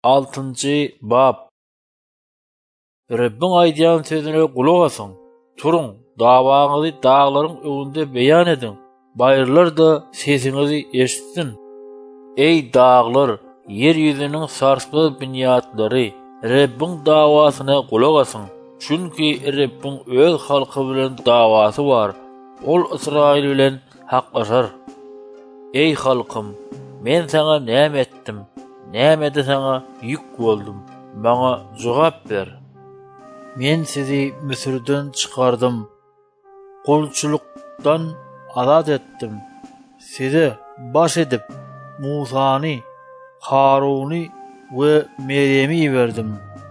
6-njy bab. Rabbin aýdýan sözüne gulak asyň. Turuň, dawaňyzy daglaryň öňünde beýan edin. Baýrlar da sesiňizi eşitsin. Ey daglar, yer ýüzüniň sarsly binýatlary, Rabbin dawasyna gulak asyň. Çünki Rabbin öz halky bilen dawasy bar. Ol Israil bilen haklaşar. Ey halkym, men sana näme etdim? Nämede sana ýük boldum? Bana jogap ber. Men sizi Misirden çykardym. Gulçulukdan azat etdim. Sizi baş edip Musany, Haruny we Meryemi berdim.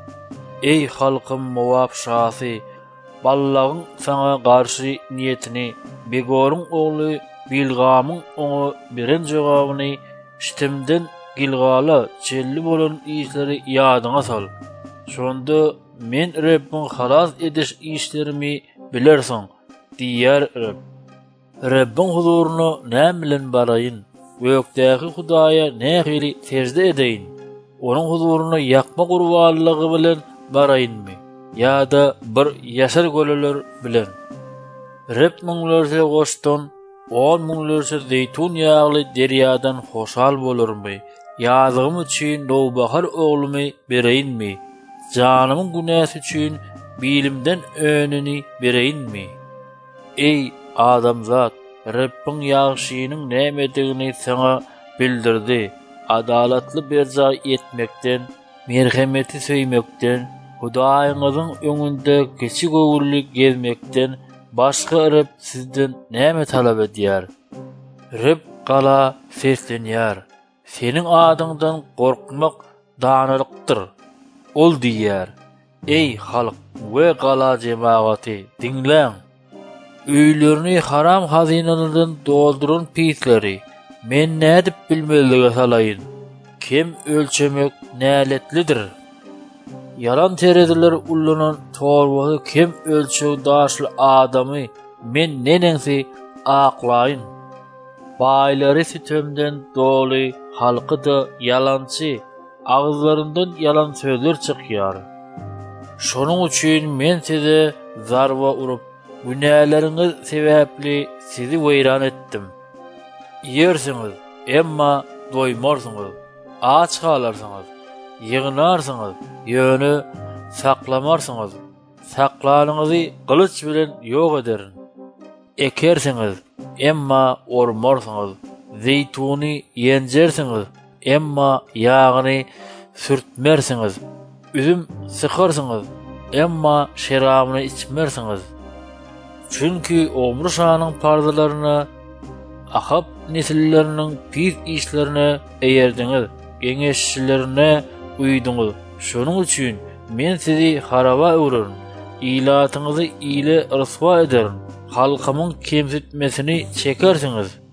Ey halkym Moab şahsy, ballagyň sana garşy niýetini, Begoryň ogly Bilgamyň oňa beren jogabyny iştimden Gilgala çelli bolan işleri ýadyňa sal. Şonda men Rabbin halas ediş işlerimi bilersiň, diýer Rabb. Rabbin huzuruna näme bilen baraýyn? Gökdäki Hudaýa nähili secde edeýin? Onuň huzuruna ýakma gurbanlygy bilen baraýynmy? Ýa-da bir ýaşar göleler bilen? Rabb muňlarsa goşdan 10 muňlarsa zeytun ýagly derýadan hoşal bolurmy? Ýazgym üçin Nowbahar oglumy bereýinmi? Janymyň günäsi üçin bilimden önüni bereýinmi? Ey adamzat, Rabbin ýagşynyň nämedigini sana bildirdi. Adalatly berja etmekden, merhemeti söýmekden, Hudaýyňyzyň öňünde keçi gowurly gezmekden başga Rabb sizden näme talap edýär? Rabb gala seslenýär. Seniň adyňdan gorkmak danalykdyr. Ol diýär: Ey halk we gala jemawaty, dinleň. Öýlerini haram hazynalardan dolduran pisleri men nädip bilmelige salaýyn? Kim ölçemek näletlidir? Yalan terediler ullanan torbasy kim ölçew daşly adamy men nenensi aklaýyn? Baýlary sütömden doly, halky da yalançy, agzlaryndan yalan sözler çykýar. Şonuň üçin men size zarba urup, günäleriňiz sebäpli sizi weýran etdim. Ýersiňiz, emma doýmarsyňyz, aç kalarsyňyz, ýygnarsynız, ýöne saklamarsynız, saklanyňyzy gylyç bilen ýok ederin. Ekersiňiz, emma ormarsyňyz, zeytuny ýenjersiňiz, emma ýagyny sürtmersiňiz, üzüm sykarsyňyz, emma şerabyny içmersiňiz. Çünki omry şanyň pardalaryna, Ahab nesilleriniň pis işlerine eýerdiňiz, geňeşçilerine uýduňyz. Şonuň üçin men sizi haraba öwrerin, ilatyňyzy ile ryswa ederin, halkymyň kemsitmesini çekersiňiz.